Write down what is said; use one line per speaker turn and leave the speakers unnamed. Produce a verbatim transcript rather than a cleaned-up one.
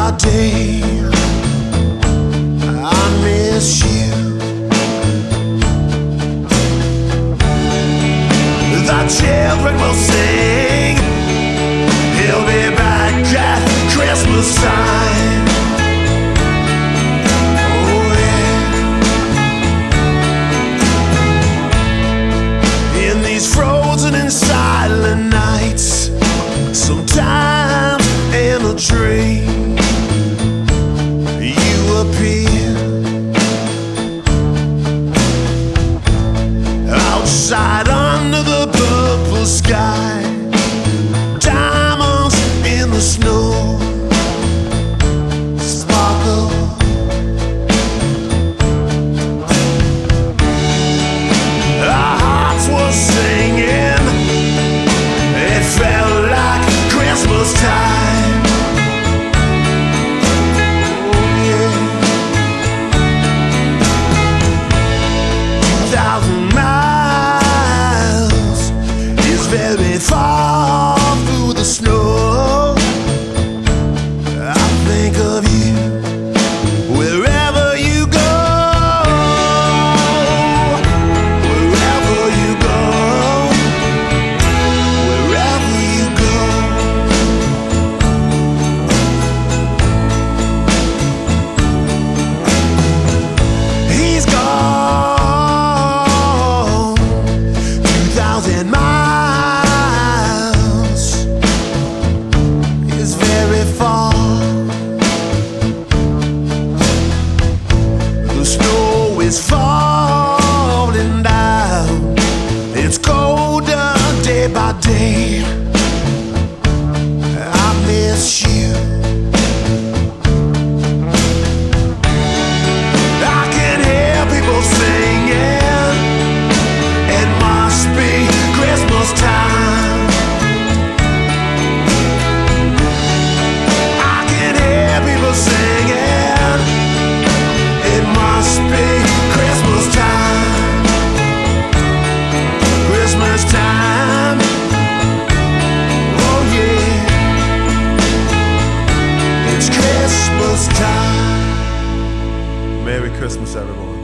by day. I miss you. The children will sing, he'll be back at Christmas time. Oh yeah. In these frozen and silent nights, sometimes in a dream, you appear outside under the purple sky, diamonds in the snow sparkle. Our hearts were singing, it felt like Christmas time. Oh yeah. Two thousand miles is very far through the snow. I think of you wherever you go, wherever you go, wherever you go. He's gone two thousand miles is very far. The snow is falling down, it's colder day by day. I miss you. I can hear people singing, it must be Christmas time. I can hear people singing, it must be Christmas time. Christmas time. Oh yeah. It's Christmas time. Merry Christmas, everyone.